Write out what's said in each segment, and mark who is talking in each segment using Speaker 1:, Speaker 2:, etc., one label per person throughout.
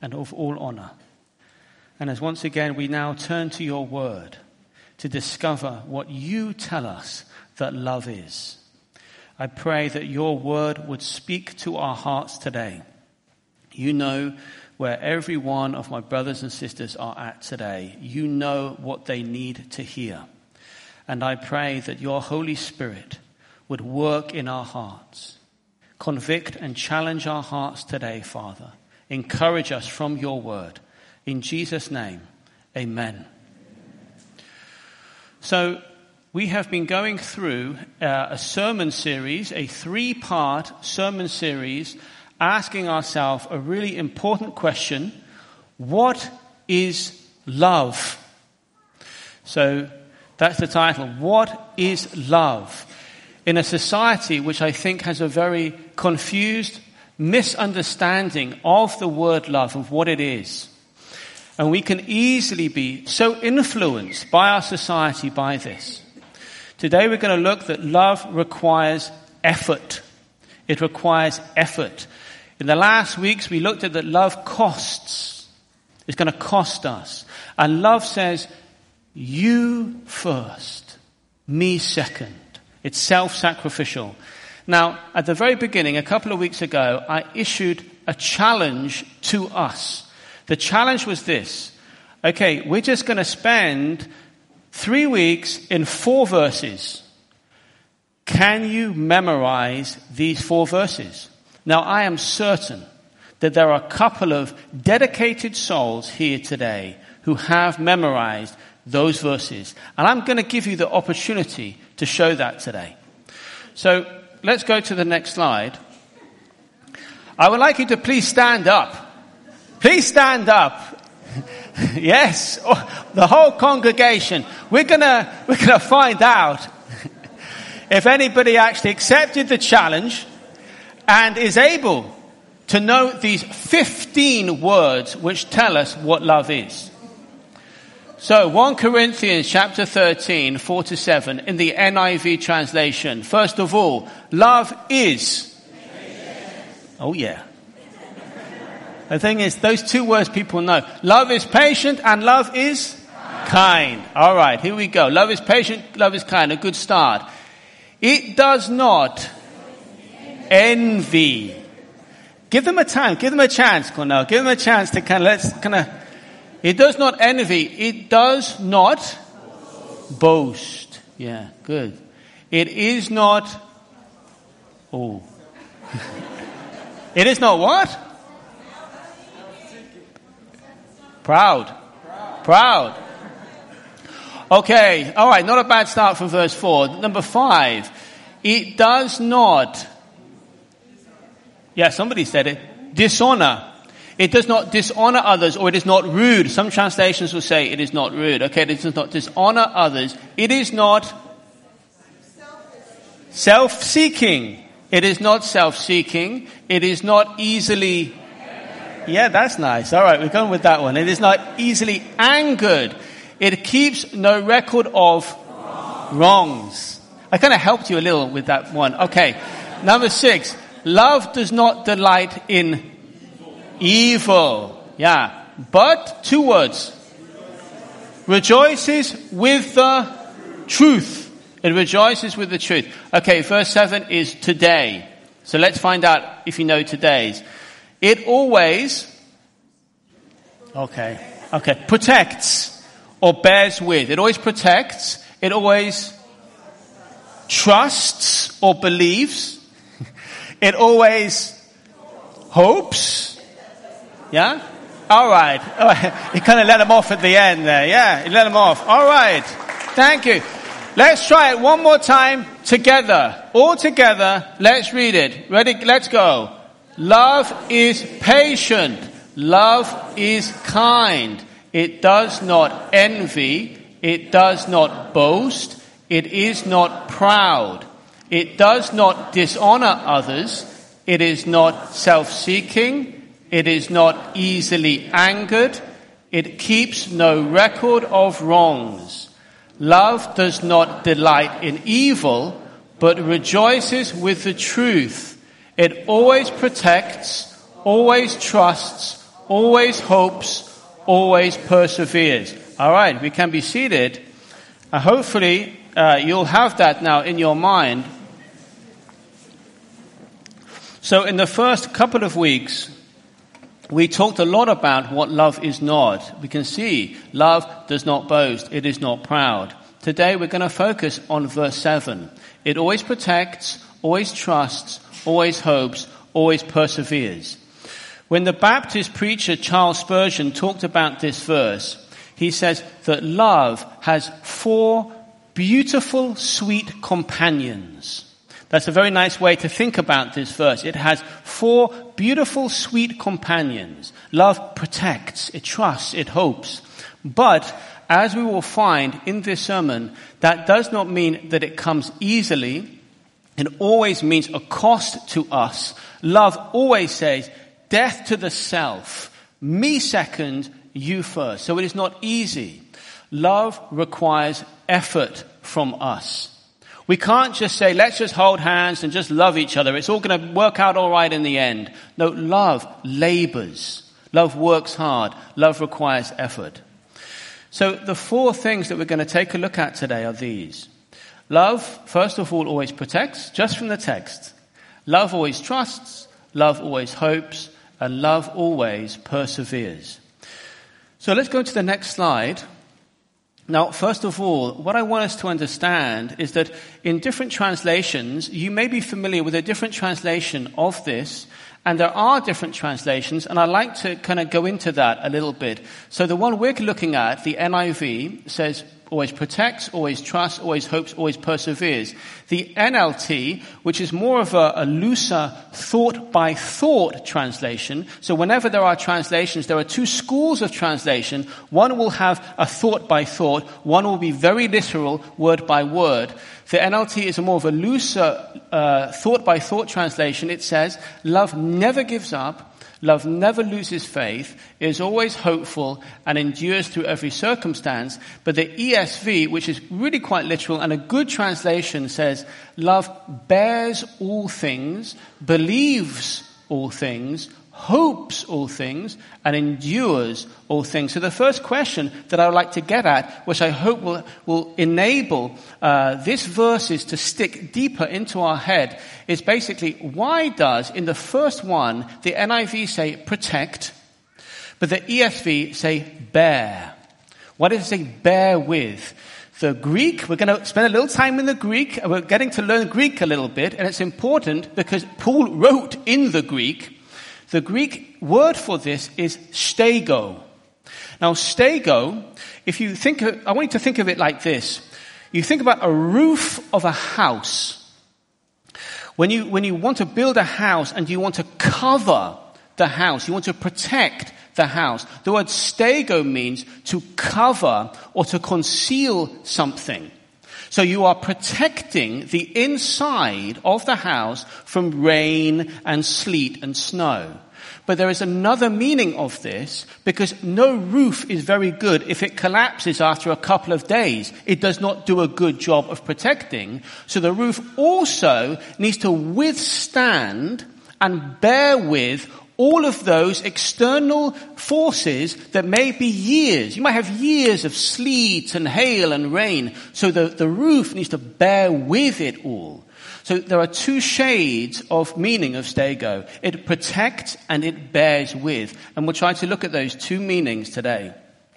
Speaker 1: and of all honor. And as once again we now turn to your word to discover what you tell us that love is, I pray that your word would speak to our hearts today. You know where every one of my brothers and sisters are at today. You know what they need to hear. And I pray that your Holy Spirit would work in our hearts, convict and challenge our hearts today, Father. Encourage us from your word. In Jesus' name, amen. So we have been going through a sermon series, a 3-part sermon series, asking ourselves a really important question: what is love? So that's the title. What is love? In a society which I think has a very confused misunderstanding of the word love, of what it is. And we can easily be so influenced by our society by this. Today we're going to look that love requires effort. It requires effort. In the last weeks we looked at that love costs. It's going to cost us. And love says, you first, me second. It's self-sacrificial. Now, at the very beginning, a couple of weeks ago, I issued a challenge to us. The challenge was this. Okay, we're just going to spend 3 weeks in 4 verses. Can you memorize these 4 verses? Now, I am certain that there are a couple of dedicated souls here today who have memorized those verses. And I'm going to give you the opportunity to show that today. So let's go to the next slide. I would like you to please stand up. Please stand up. Yes, the whole congregation. We're gonna find out if anybody actually accepted the challenge and is able to know these 15 words which tell us what love is. So 1 Corinthians chapter 13, 4-7 in the NIV translation. First of all, love is. Oh yeah. The thing is, those 2 words people know. Love is patient and love is kind. All right, here we go. Love is patient, love is kind. A good start. It does not envy. Give them a time. Give them a chance, Cornell. Give them a chance to it does not envy. It does not boast. Yeah, good. It is not. Oh. It is not what? Proud. Okay, all right, not a bad start from verse 4. Number 5. It does not. Yeah, somebody said it. Dishonor. It does not dishonor others, or it is not rude. Some translations will say it is not rude. Okay, it does not dishonor others. It is not self-seeking. It is not self-seeking. It is not easily. Yeah, that's nice. All right, we're going with that one. It is not easily angered. It keeps no record of wrongs. I kind of helped you a little with that one. Okay, number 6. Love does not delight in evil. Yeah. But 2 words. Rejoices with the truth. It rejoices with the truth. Okay, verse 7 is today. So let's find out if you know today's. It always, protects or bears with. It always protects. It always trusts or believes. It always hopes. Yeah? All right. You kind of let them off at the end there. Yeah, you let them off. All right. Thank you. Let's try it one more time together. All together. Let's read it. Ready? Let's go. Love is patient. Love is kind. It does not envy. It does not boast. It is not proud. It does not dishonor others. It is not self-seeking. It is not easily angered. It keeps no record of wrongs. Love does not delight in evil, but rejoices with the truth. It always protects, always trusts, always hopes, always perseveres. All right, we can be seated. Hopefully, you'll have that now in your mind. So in the first couple of weeks, we talked a lot about what love is not. We can see love does not boast. It is not proud. Today we're going to focus on verse 7. It always protects, always trusts, always hopes, always perseveres. When the Baptist preacher Charles Spurgeon talked about this verse, he says that love has 4 beautiful, sweet companions. That's a very nice way to think about this verse. It has 4 beautiful, sweet companions. Love protects, it trusts, it hopes. But, as we will find in this sermon, that does not mean that it comes easily. It always means a cost to us. Love always says, death to the self. Me second, you first. So it is not easy. Love requires effort from us. We can't just say, let's just hold hands and just love each other. It's all going to work out all right in the end. No, love labors. Love works hard. Love requires effort. So the 4 things that we're going to take a look at today are these. Love, first of all, always protects, just from the text. Love always trusts. Love always hopes. And love always perseveres. So let's go to the next slide. Now, first of all, what I want us to understand is that in different translations, you may be familiar with a different translation of this, and there are different translations, and I'd like to kind of go into that a little bit. So the one we're looking at, the NIV, says always protects, always trusts, always hopes, always perseveres. The NLT, which is more of a looser thought-by-thought translation. So whenever there are translations, there are 2 schools of translation. One will have a thought-by-thought. One will be very literal, word by word. The NLT is a more of a looser thought-by-thought translation. It says, love never gives up. Love never loses faith, is always hopeful, and endures through every circumstance. But the ESV, which is really quite literal and a good translation, says, love bears all things, believes all things, hopes all things, and endures all things. So the first question that I would like to get at, which I hope will enable these verses to stick deeper into our head, is basically, why does, in the first one, the NIV say protect, but the ESV say bear? Why does it say bear with? The Greek, we're going to spend a little time in the Greek, and we're getting to learn Greek a little bit, and it's important because Paul wrote in the Greek. The Greek word for this is stego. Now, stego, I want you to think of it like this. You think about a roof of a house. When you want to build a house and you want to cover the house, you want to protect the house, the word stego means to cover or to conceal something. So you are protecting the inside of the house from rain and sleet and snow. But there is another meaning of this, because no roof is very good if it collapses after a couple of days. It does not do a good job of protecting. So the roof also needs to withstand and bear with all of those external forces that may be years. You might have years of sleet and hail and rain. So the roof needs to bear with it all. So there are 2 shades of meaning of stego. It protects and it bears with. And we'll try to look at those 2 meanings today.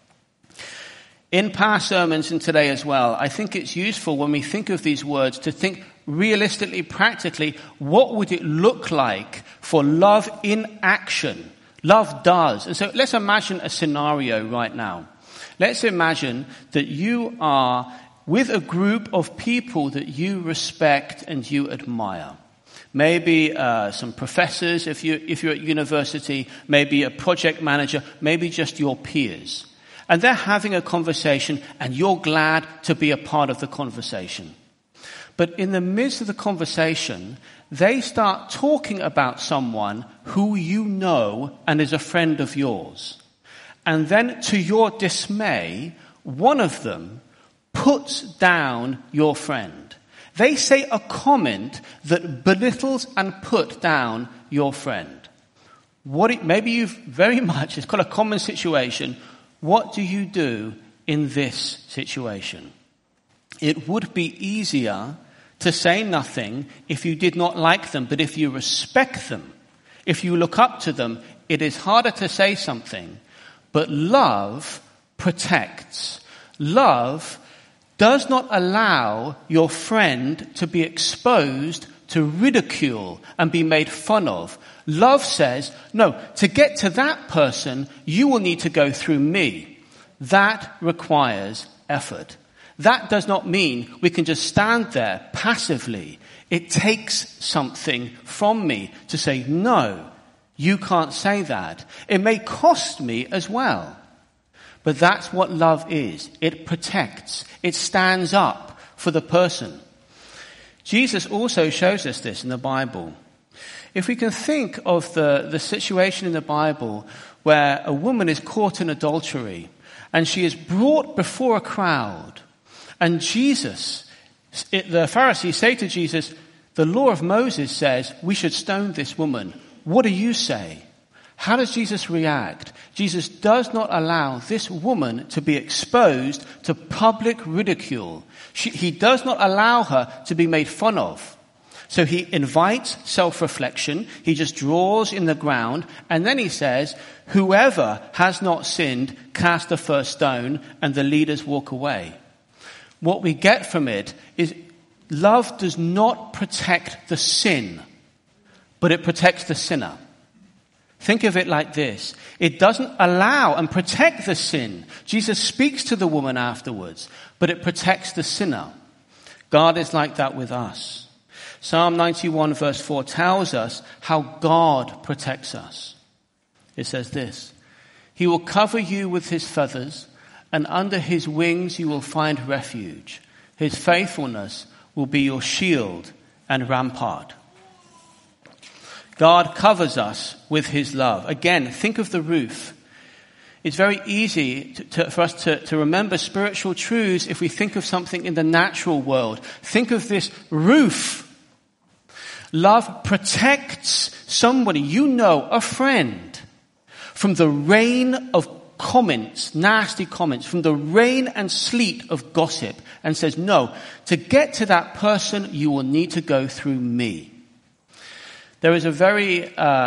Speaker 1: In past sermons and today as well, I think it's useful when we think of these words to think realistically, practically, what would it look like for love in action? Love does. And so let's imagine a scenario right now. Let's imagine that you are with a group of people that you respect and you admire. Maybe some professors if you're at university, maybe a project manager, maybe just your peers. And they're having a conversation and you're glad to be a part of the conversation. But in the midst of the conversation, they start talking about someone who you know and is a friend of yours. And then to your dismay, one of them puts down your friend. They say a comment that belittles and put down your friend. maybe you've very much, it's quite a common situation. What do you do in this situation? It would be easier to say nothing if you did not like them, but if you respect them, if you look up to them, it is harder to say something. But love protects. Love does not allow your friend to be exposed to ridicule and be made fun of. Love says, no, to get to that person, you will need to go through me. That requires effort. That does not mean we can just stand there passively. It takes something from me to say, no, you can't say that. It may cost me as well. But that's what love is. It protects. It stands up for the person. Jesus also shows us this in the Bible. If we can think of the situation in the Bible where a woman is caught in adultery and she is brought before a crowd, and the Pharisees say to Jesus, the law of Moses says we should stone this woman. What do you say? How does Jesus react? Jesus does not allow this woman to be exposed to public ridicule. He does not allow her to be made fun of. So he invites self-reflection. He just draws in the ground. And then he says, whoever has not sinned, cast the first stone, and the leaders walk away. What we get from it is love does not protect the sin, but it protects the sinner. Think of it like this. It doesn't allow and protect the sin. Jesus speaks to the woman afterwards, but it protects the sinner. God is like that with us. Psalm 91 verse 4 tells us how God protects us. It says this, He will cover you with His feathers, and under His wings you will find refuge. His faithfulness will be your shield and rampart. God covers us with His love. Again, think of the roof. It's very easy for us to remember spiritual truths if we think of something in the natural world. Think of this roof. Love protects somebody, a friend, from the rain of comments, nasty comments, from the rain and sleet of gossip, and says, no, to get to that person, you will need to go through me. There is a very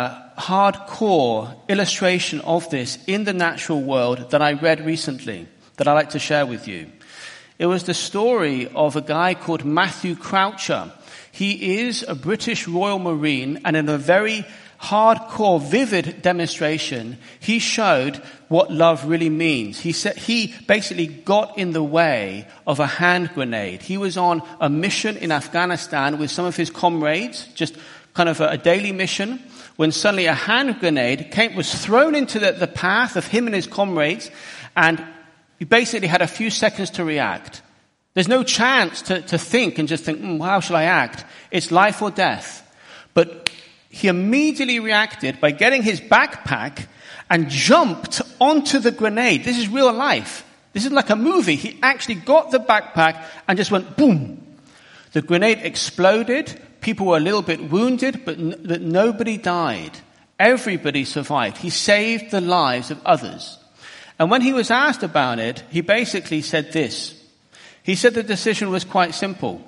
Speaker 1: hardcore illustration of this in the natural world that I read recently that I'd like to share with you. It was the story of a guy called Matthew Croucher. He is a British Royal Marine, and in a very hardcore, vivid demonstration, he showed what love really means. He basically got in the way of a hand grenade. He was on a mission in Afghanistan with some of his comrades, just kind of a daily mission, when suddenly a hand grenade was thrown into the path of him and his comrades, and he basically had a few seconds to react. There's no chance to think and just think, how shall I act? It's life or death. But he immediately reacted by getting his backpack and jumped onto the grenade. This is real life. This is like a movie. He actually got the backpack and just went boom. The grenade exploded. People were a little bit wounded, but nobody died. Everybody survived. He saved the lives of others. And when he was asked about it, he basically said this. He said the decision was quite simple.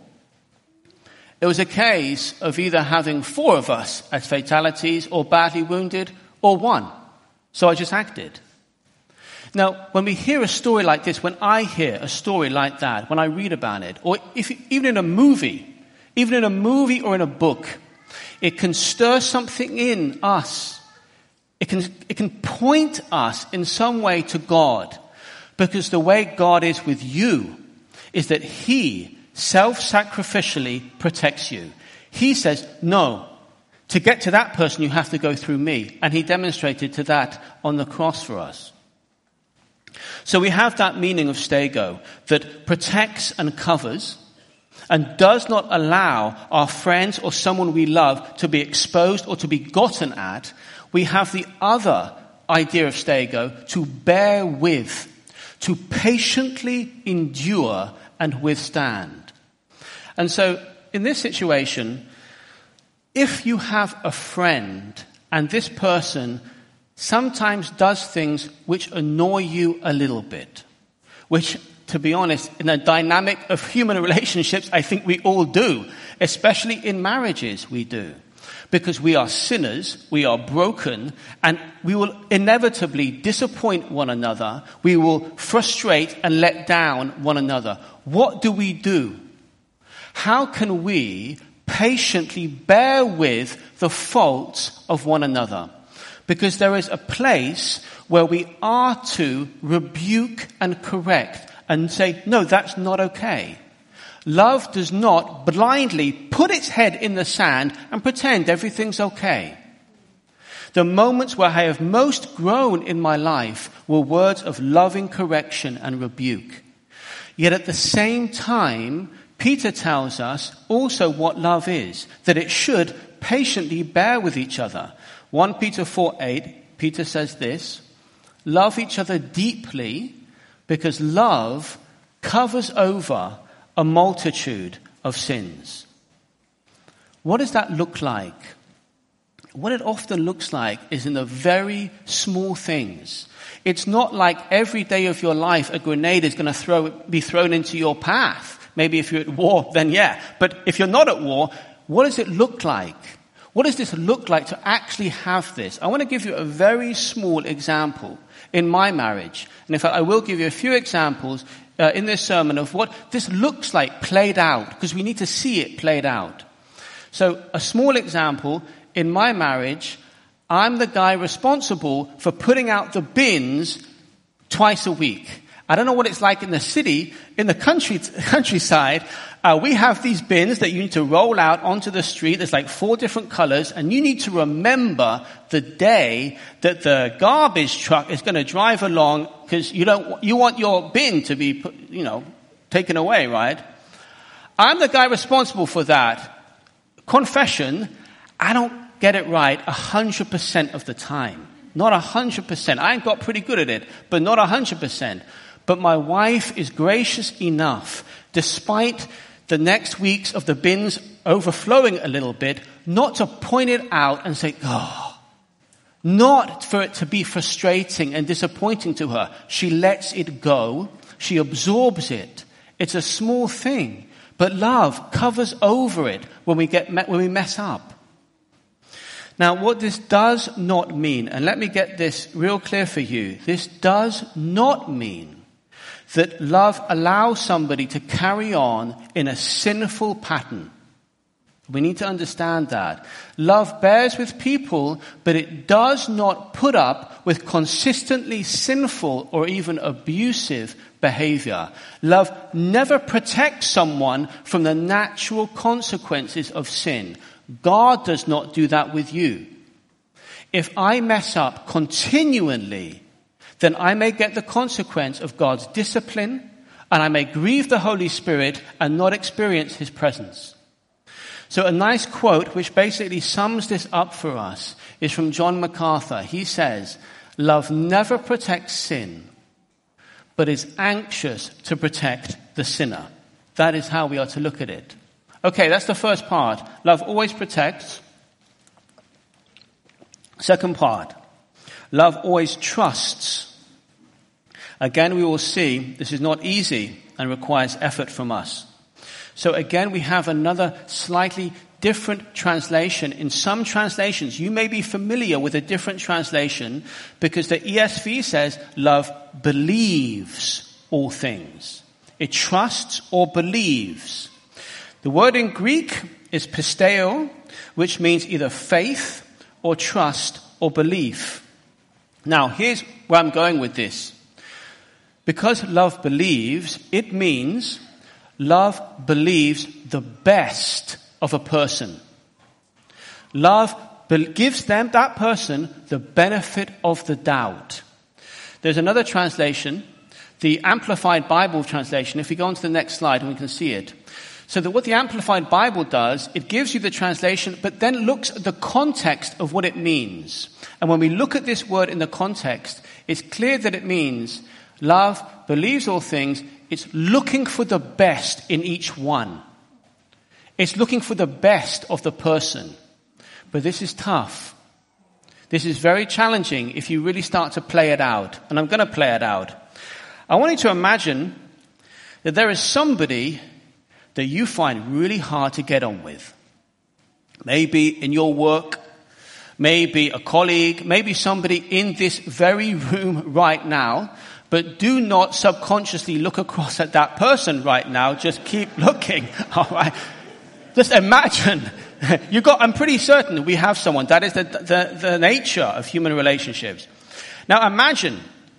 Speaker 1: It was a case of either having 4 of us as fatalities or badly wounded or 1. So I just acted. Now, when we hear a story like this, when I hear a story like that, when I read about it, or even in a movie or in a book, it can stir something in us. It can point us in some way to God, because the way God is with you is that He self-sacrificially protects you. He says, no, to get to that person you have to go through me. And He demonstrated to that on the cross for us. So we have that meaning of stego that protects and covers and does not allow our friends or someone we love to be exposed or to be gotten at. We have the other idea of stego, to bear with, to patiently endure and withstand. And so in this situation, if you have a friend and this person sometimes does things which annoy you a little bit, which, to be honest, in a dynamic of human relationships, I think we all do, especially in marriages we do. Because we are sinners, we are broken, and we will inevitably disappoint one another. We will frustrate and let down one another. What do? How can we patiently bear with the faults of one another? Because there is a place where we are to rebuke and correct and say, no, that's not okay. Love does not blindly put its head in the sand and pretend everything's okay. The moments where I have most grown in my life were words of loving correction and rebuke. Yet at the same time, Peter tells us also what love is, that it should patiently bear with each other. 1 Peter 4:8, Peter says this, love each other deeply because love covers over a multitude of sins. What does that look like? What it often looks like is in the very small things. It's not like every day of your life a grenade is going to be thrown into your path. Maybe if you're at war, then yeah. But if you're not at war, what does it look like? What does this look like to actually have this? I want to give you a very small example in my marriage. And in fact, I will give you a few examples in this sermon of what this looks like played out, because we need to see it played out. So a small example, in my marriage, I'm the guy responsible for putting out the bins twice a week. I don't know what it's like in the city. In the countryside, we have these bins that you need to roll out onto the street. There's like 4 different colors, and you need to remember the day that the garbage truck is going to drive along, because you want your bin to be, taken away, right? I'm the guy responsible for that. Confession, I don't get it right 100% of the time. Not 100%. I got pretty good at it, but not 100%. But my wife is gracious enough, despite the next weeks of the bins overflowing a little bit, not to point it out and say, not for it to be frustrating and disappointing to her. She lets it go. She absorbs it. It's a small thing, but love covers over it when we mess up. Now, what this does not mean, and let me get this real clear for you, this does not mean that love allows somebody to carry on in a sinful pattern. We need to understand that. Love bears with people, but it does not put up with consistently sinful or even abusive behavior. Love never protects someone from the natural consequences of sin. God does not do that with you. If I mess up continually, then I may get the consequence of God's discipline, and I may grieve the Holy Spirit and not experience His presence. So a nice quote which basically sums this up for us is from John MacArthur. He says, love never protects sin, but is anxious to protect the sinner. That is how we are to look at it. Okay, that's the first part. Love always protects. Second part, love always trusts. Again, we will see this is not easy and requires effort from us. So again, we have another slightly different translation. In some translations, you may be familiar with a different translation because the ESV says love believes all things. It trusts or believes. The word in Greek is pisteo, which means either faith or trust or belief. Now, here's where I'm going with this. Because love believes, it means love believes the best of a person. Love gives that person, the benefit of the doubt. There's another translation, the Amplified Bible translation. If we go on to the next slide and we can see it. So that what the Amplified Bible does, it gives you the translation, but then looks at the context of what it means. And when we look at this word in the context, it's clear that it means love believes all things. It's looking for the best in each one. It's looking for the best of the person. But this is tough. This is very challenging if you really start to play it out. And I'm going to play it out. I want you to imagine that there is somebody that you find really hard to get on with. Maybe in your work, maybe a colleague, maybe somebody in this very room right now. But do not subconsciously look across at that person right now. Just keep looking. All right. Just imagine. I'm pretty certain we have someone. That is the nature of human relationships. Now imagine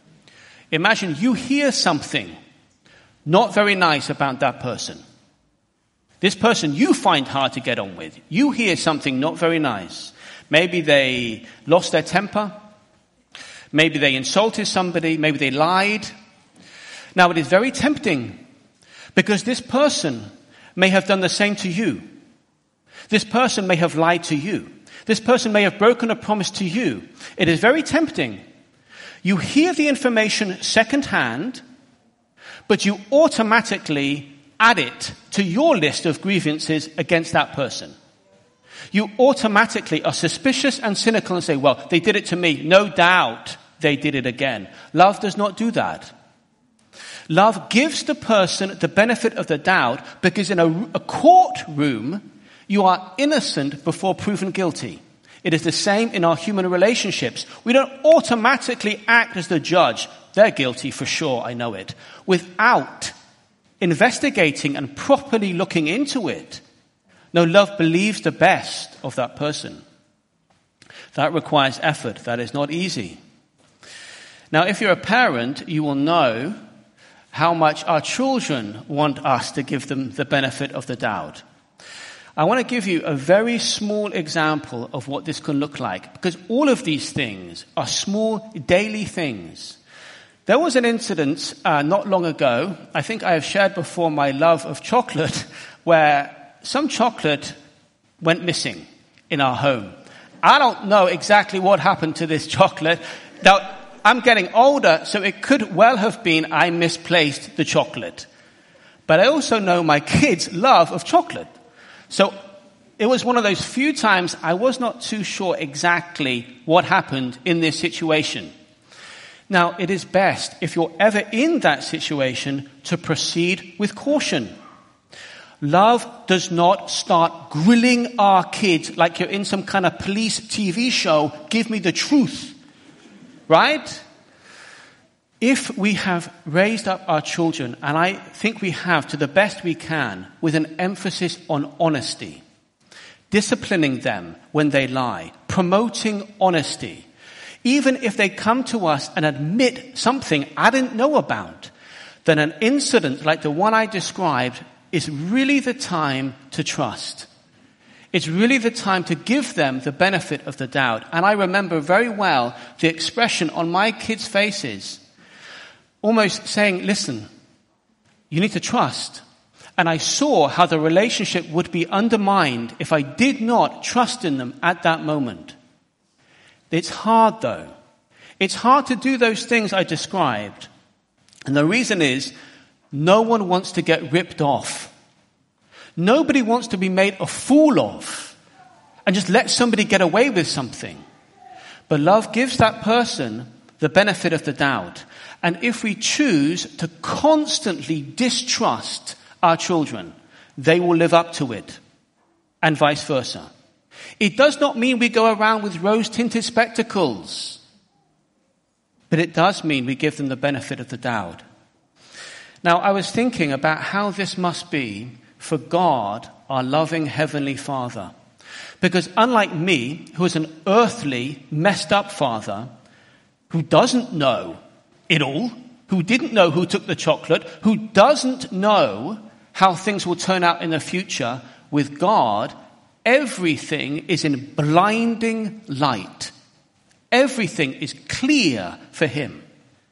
Speaker 1: you hear something not very nice about that person. This person you find hard to get on with. You hear something not very nice. Maybe they lost their temper. Maybe they insulted somebody. Maybe they lied. Now it is very tempting because this person may have done the same to you. This person may have lied to you. This person may have broken a promise to you. It is very tempting. You hear the information secondhand, but you automatically add it to your list of grievances against that person. You automatically are suspicious and cynical and say, well, they did it to me. No doubt they did it again. Love does not do that. Love gives the person the benefit of the doubt because in a courtroom, you are innocent before proven guilty. It is the same in our human relationships. We don't automatically act as the judge. They're guilty for sure, I know it. Without investigating and properly looking into it. No, love believes the best of that person. That requires effort. That is not easy. Now, if you're a parent, you will know how much our children want us to give them the benefit of the doubt. I want to give you a very small example of what this can look like, because all of these things are small daily things. There was an incident not long ago, I think I have shared before my love of chocolate, where some chocolate went missing in our home. I don't know exactly what happened to this chocolate. Now, I'm getting older, so it could well have been I misplaced the chocolate. But I also know my kids' love of chocolate. So it was one of those few times I was not too sure exactly what happened in this situation. Now, it is best, if you're ever in that situation, to proceed with caution. Love does not start grilling our kids like you're in some kind of police TV show. Give me the truth. Right? If we have raised up our children, and I think we have to the best we can, with an emphasis on honesty, disciplining them when they lie, promoting honesty, even if they come to us and admit something I didn't know about, then an incident like the one I described is really the time to trust. It's really the time to give them the benefit of the doubt. And I remember very well the expression on my kids' faces, almost saying, listen, you need to trust. And I saw how the relationship would be undermined if I did not trust in them at that moment. It's hard though. It's hard to do those things I described. And the reason is, no one wants to get ripped off. Nobody wants to be made a fool of and just let somebody get away with something. But love gives that person the benefit of the doubt. And if we choose to constantly distrust our children, they will live up to it, and vice versa. It does not mean we go around with rose-tinted spectacles, but it does mean we give them the benefit of the doubt. Now, I was thinking about how this must be for God, our loving Heavenly Father. Because unlike me, who is an earthly, messed up father, who doesn't know it all, who didn't know who took the chocolate, who doesn't know how things will turn out in the future, with God, everything is in blinding light. Everything is clear for Him.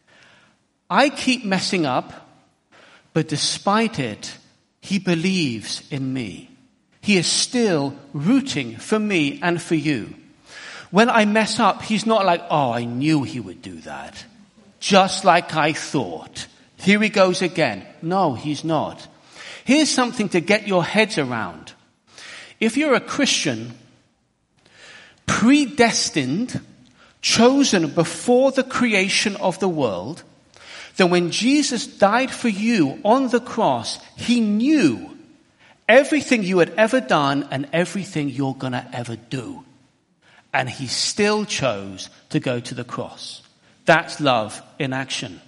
Speaker 1: I keep messing up, but despite it, He believes in me. He is still rooting for me and for you. When I mess up, He's not like, oh, I knew he would do that. Just like I thought. Here he goes again. No, He's not. Here's something to get your heads around. If you're a Christian, predestined chosen before the creation of the world, then when Jesus died for you on the cross, he knew everything you had ever done and everything you're going to ever do. And he still chose to go to the cross. That's love in action.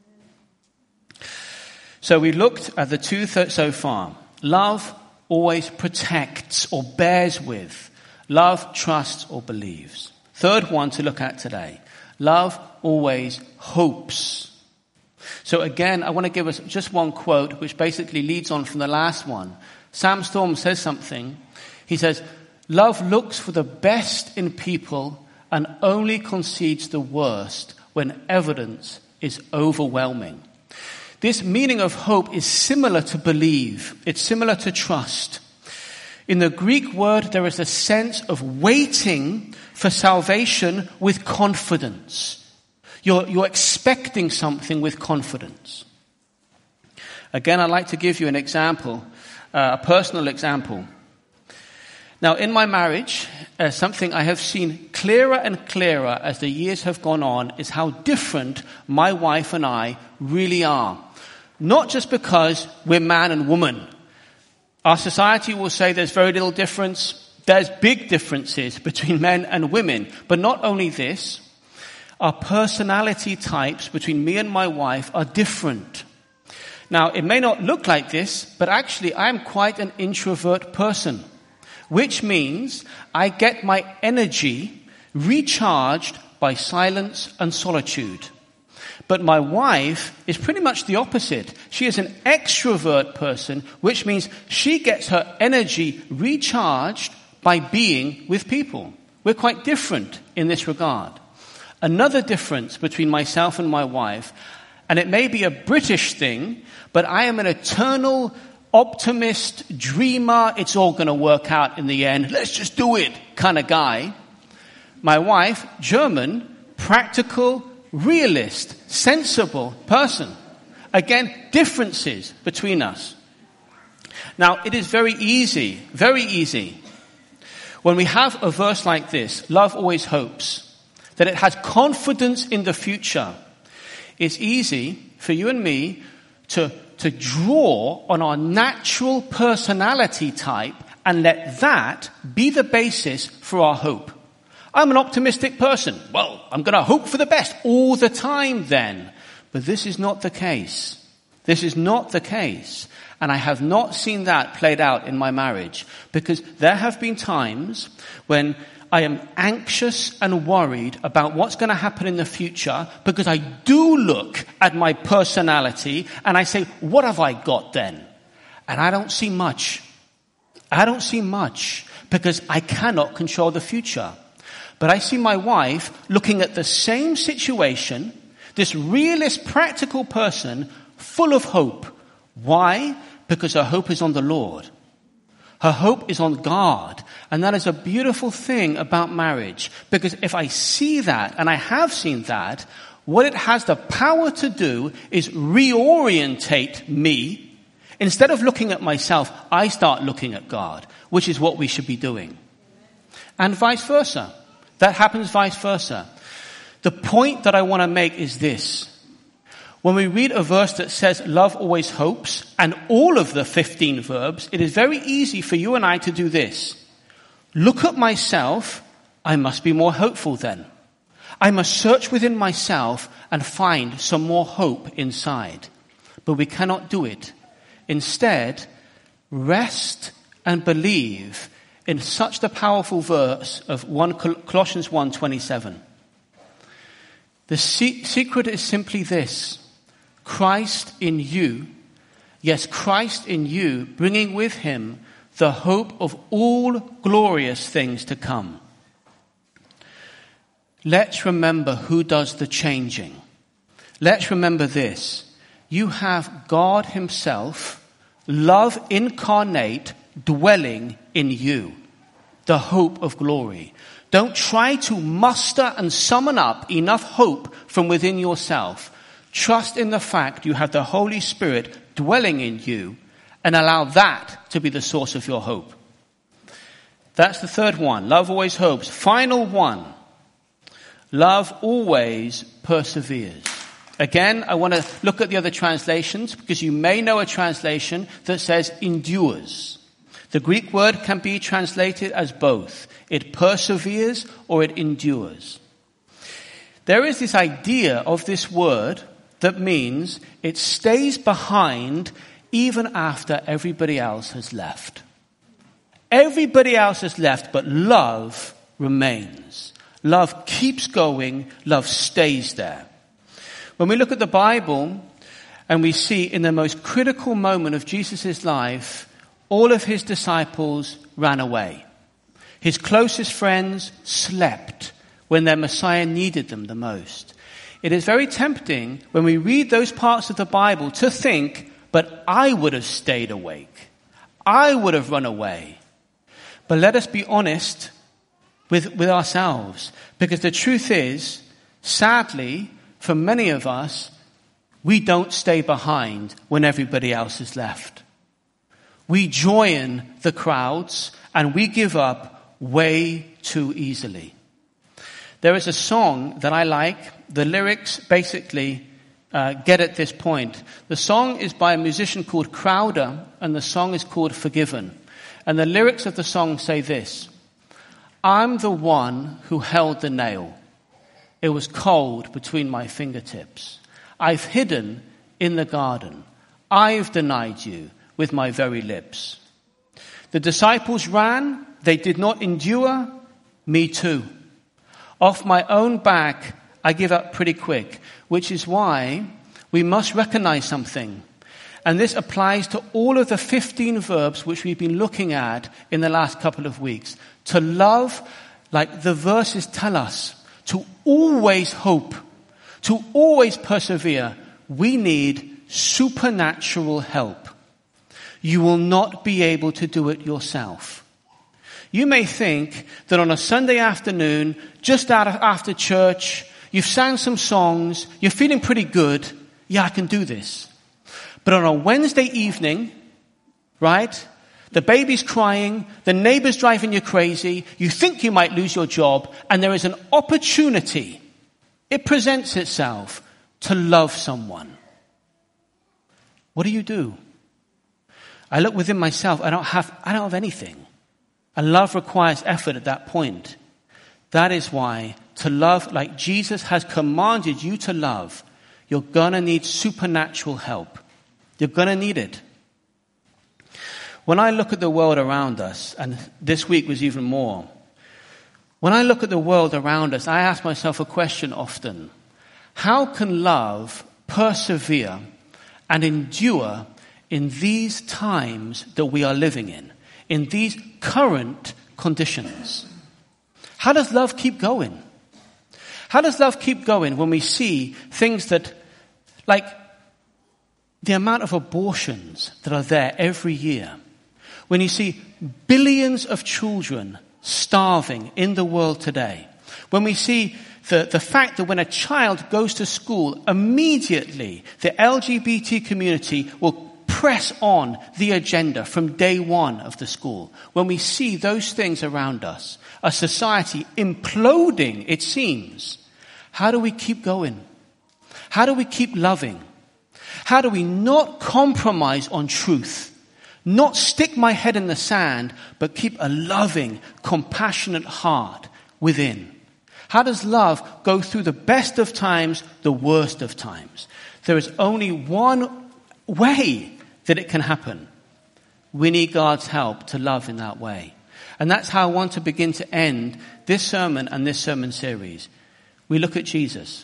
Speaker 1: So we looked at the two so far. Love always protects or bears with. Love trusts or believes. Third one to look at today. Love always hopes. So again, I want to give us just one quote which basically leads on from the last one. Sam Storm says something. He says, love looks for the best in people and only concedes the worst when evidence is overwhelming. This meaning of hope is similar to believe. It's similar to trust. In the Greek word, there is a sense of waiting for salvation with confidence. You're expecting something with confidence. Again, I'd like to give you an example, a personal example. Now, in my marriage, something I have seen clearer and clearer as the years have gone on is how different my wife and I really are. Not just because we're man and woman. Our society will say there's very little difference. There's big differences between men and women. But not only this, our personality types between me and my wife are different. Now, it may not look like this, but actually I'm quite an introvert person, which means I get my energy recharged by silence and solitude. But my wife is pretty much the opposite. She is an extrovert person, which means she gets her energy recharged by being with people. We're quite different in this regard. Another difference between myself and my wife, and it may be a British thing, but I am an eternal optimist, dreamer, it's all going to work out in the end, let's just do it kind of guy. My wife, German, practical, realist, sensible person. Again, differences between us. Now, it is very easy, when we have a verse like this, love always hopes, that it has confidence in the future. It's easy for you and me to draw on our natural personality type and let that be the basis for our hope. I'm an optimistic person. Well, I'm going to hope for the best all the time then. But this is not the case. This is not the case. And I have not seen that played out in my marriage. Because there have been times when I am anxious and worried about what's going to happen in the future because I do look at my personality and I say, what have I got then? And I don't see much. I don't see much because I cannot control the future. But I see my wife looking at the same situation, this realist, practical person, full of hope. Why? Because her hope is on the Lord. Her hope is on God. And that is a beautiful thing about marriage. Because if I see that, and I have seen that, what it has the power to do is reorientate me. Instead of looking at myself, I start looking at God, which is what we should be doing. And vice versa. That happens vice versa. The point that I want to make is this. When we read a verse that says love always hopes and all of the 15 verbs, it is very easy for you and I to do this. Look at myself, I must be more hopeful then. I must search within myself and find some more hope inside. But we cannot do it. Instead, rest and believe in such the powerful verse of Colossians 1:27. The secret is simply this. Christ in you, yes, Christ in you, bringing with him the hope of all glorious things to come. Let's remember who does the changing. Let's remember this. You have God himself, love incarnate, dwelling in you, the hope of glory. Don't try to muster and summon up enough hope from within yourself. Trust in the fact you have the Holy Spirit dwelling in you and allow that to be the source of your hope. That's the third one. Love always hopes. Final one. Love always perseveres. Again, I want to look at the other translations because you may know a translation that says endures. The Greek word can be translated as both. It perseveres or it endures. There is this idea of this word that means it stays behind even after everybody else has left. Everybody else has left, but love remains. Love keeps going. Love stays there. When we look at the Bible and we see in the most critical moment of Jesus' life, all of his disciples ran away. His closest friends slept when their Messiah needed them the most. It is very tempting when we read those parts of the Bible to think, but I would have stayed awake. I would have run away. But let us be honest with ourselves, because the truth is, sadly, for many of us, we don't stay behind when everybody else has left. We join the crowds and we give up way too easily. There is a song that I like. The lyrics basically get at this point. The song is by a musician called Crowder, and the song is called Forgiven. And the lyrics of the song say this: I'm the one who held the nail. It was cold between my fingertips. I've hidden in the garden. I've denied you with my very lips. The disciples ran. They did not endure. Me too. Off my own back, I give up pretty quick, which is why we must recognize something. And this applies to all of the 15 verbs which we've been looking at in the last couple of weeks. To love, like the verses tell us, to always hope, to always persevere, we need supernatural help. You will not be able to do it yourself. You may think that on a Sunday afternoon, just after church, you've sang some songs, you're feeling pretty good. Yeah, I can do this. But on a Wednesday evening, right, the baby's crying, the neighbor's driving you crazy, you think you might lose your job, and there is an opportunity, it presents itself, to love someone. What do? I look within myself, I don't have anything. And love requires effort at that point. That is why to love like Jesus has commanded you to love, you're gonna need supernatural help. You're gonna need it. When I look at the world around us, and this week was even more, when I look at the world around us, I ask myself a question often. How can love persevere and endure in these times that we are living in these current conditions? How does love keep going? How does love keep going when we see things that, like the amount of abortions that are there every year? When you see billions of children starving in the world today. When we see the fact that when a child goes to school, immediately the LGBT community will press on the agenda from day one of the school. When we see those things around us, a society imploding, it seems, how do we keep going? How do we keep loving? How do we not compromise on truth? Not stick my head in the sand, but keep a loving, compassionate heart within. How does love go through the best of times, the worst of times? There is only one way that it can happen. We need God's help to love in that way. And that's how I want to begin to end this sermon and this sermon series. We look at Jesus.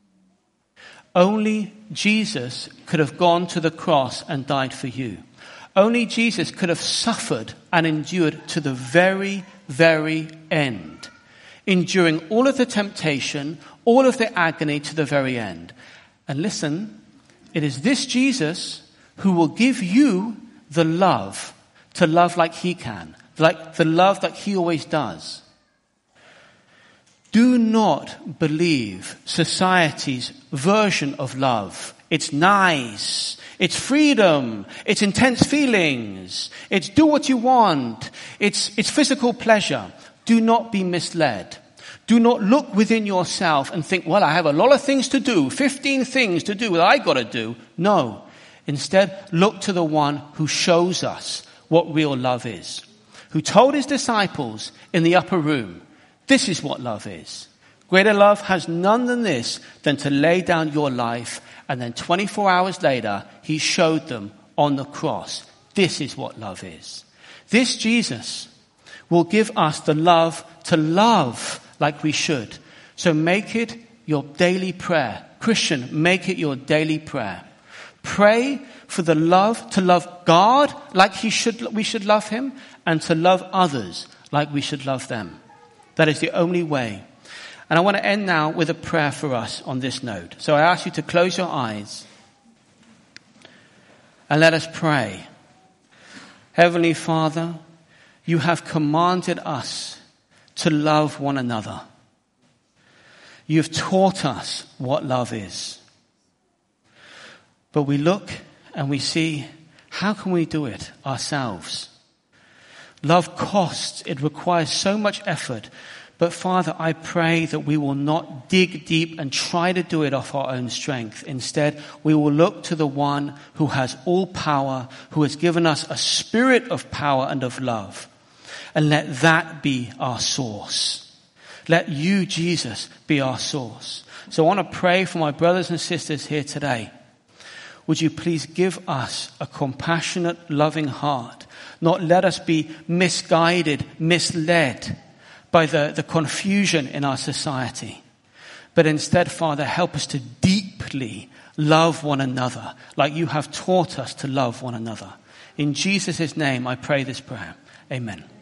Speaker 1: Only Jesus could have gone to the cross and died for you. Only Jesus could have suffered and endured to the very, very end. Enduring all of the temptation, all of the agony to the very end. And listen, it is this Jesus who will give you the love to love like he can. Like the love that he always does. Do not believe society's version of love. It's nice. It's freedom. It's intense feelings. It's do what you want. It's physical pleasure. Do not be misled. Do not look within yourself and think, well, I have a lot of things to do, 15 things to do that I got to do. No. Instead, look to the one who shows us what real love is, who told his disciples in the upper room, this is what love is. Greater love has none than this, than to lay down your life. And then 24 hours later, he showed them on the cross, this is what love is. This Jesus will give us the love to love like we should. So make it your daily prayer. Christian, make it your daily prayer. Pray for the love to love God like we should love him, and to love others like we should love them. That is the only way. And I want to end now with a prayer for us on this note. So I ask you to close your eyes and let us pray. Heavenly Father, you have commanded us to love one another. You've taught us what love is. But we look and we see, how can we do it ourselves? Love costs. It requires so much effort. But Father, I pray that we will not dig deep and try to do it off our own strength. Instead, we will look to the one who has all power, who has given us a spirit of power and of love. And let that be our source. Let you, Jesus, be our source. So I want to pray for my brothers and sisters here today. Would you please give us a compassionate, loving heart? Not let us be misguided, misled by the confusion in our society. But instead, Father, help us to deeply love one another like you have taught us to love one another. In Jesus' name, I pray this prayer. Amen.